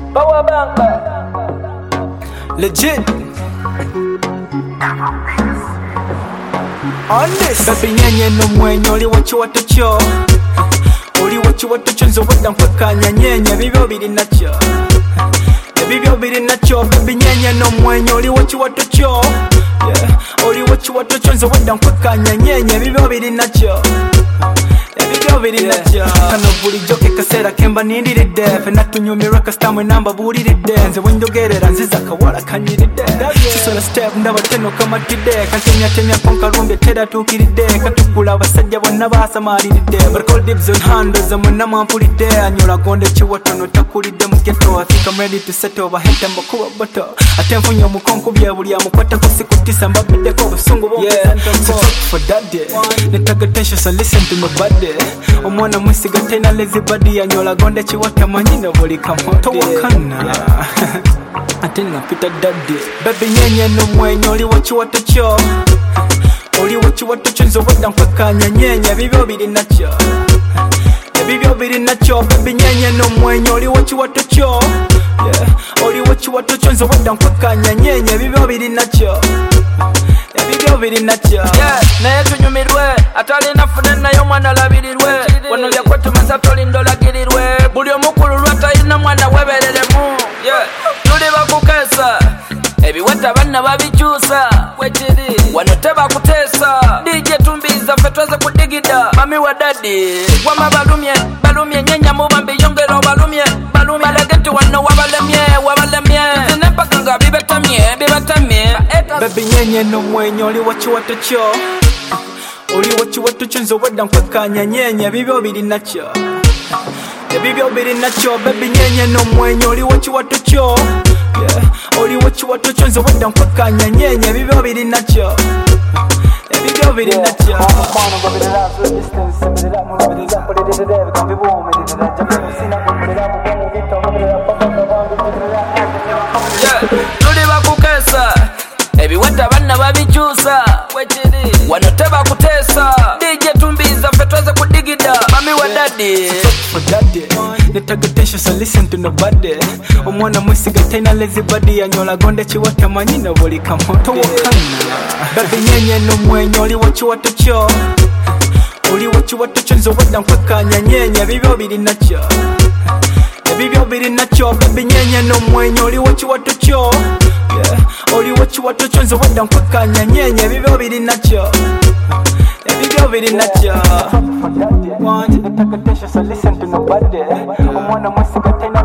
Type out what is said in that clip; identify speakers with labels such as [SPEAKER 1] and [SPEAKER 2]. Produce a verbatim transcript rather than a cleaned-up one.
[SPEAKER 1] Power bank.
[SPEAKER 2] Legit. On this. Baby nyenye no mwenye oli wachi watocho. Oli wachi watocho nzo wada mpaka nyenye bibyo biri nacho. Bibyo biri nacho. Baby nyenye no mwenye oli wachi watocho. Yeah. Oli wachi watocho nzo wada mpaka nyenye bibyo biri nacho. Bibyo biri nacho. Kano buli joke kasera kemba nindiridde. Fena tunyumirwa kastamwe namba buliridde. Nze wenjogerera nziza kawala kanyiridde. Sisola step ndaba teno kamatidde. Kantemya temya konka rumbe tera tukiridde. Katukula abasajja bonna basamaliridde. Barcall dibs on hand zamwe namampulidde. Anyola gonde chiwatono takulidde mu ghetto. I think I'm ready to settle over hete mbakuba boto. Atemfunye omukonko bya buli amukwata kusikutisa mbabidde ko busungu bo. Yeah, so talk for that day. Netaga tension so listen to my body. Omwana mwisiga tena lazy body. Anyola gonde chiwata manyina buli kamoto wakana. Ate napita daddy. Baby nyenye no mwenye oli wachi watocho. Oli wachi watocho nzo wada mpaka nyenye bibyo biri nacho. Bibyo biri nacho. Baby nyenye no mwenye oli wachi watocho. Yeah. Oli wachi watocho nzo wada mpaka nyenye bibyo biri nacho. Bibyo biri nacho.
[SPEAKER 1] Yeah, naye tunyumirwe atali nafune nayo mwana labirirwe. Wano lya kwetu masatoli ndolagirirwe. Buli omukulu lwatayina mwana webereremu. Yeah, tuli bakukesa ebiweta banna babikyusa wekiri wano tebakutesa D J tumbiza ffe tweze kudigida mami wa dadi wama balumye balumye nyenya mubambi yongero balumye balumye balageti wano wabalemye wabalemye zinempaka nga bibetamye bibetamye.
[SPEAKER 2] Baby nyenye no mwenye oli wachi watocho. Oli wachi watocho nzo wada mpaka nyenye bibyo biri nacho. Bibyo biri nacho. Baby nyenye no mwenye oli wachi watocho. Yeah. Oli wachi watocho nzo wada mpaka nyenye bibyo biri nacho. Bibyo biri nacho.
[SPEAKER 1] Yeah, tuli bakukesa ebiweta banna babikyusa wekiri wano tebakutesa D J tumbiza ffe tweze kudigida mami wa dadi.
[SPEAKER 2] For daddy, netaga tension so listen to nobody. Omwana mwisiga tena lazy body. Anyola gonde chiwata manyina buli kamoto wakana. Baby nyenye no mwenye oli wachi watocho. Oli wachi watocho nzo wada mpaka nyenye bibyo biri nacho. Bibyo biri nacho. Baby nyenye no mwenye oli wachi watocho. Yeah. Oli wachi watocho nzo wada mpaka nyenye bibyo biri nacho. Bibyo biri nacho. Want to take attention so listen to nobody. Omwana mwisiga tena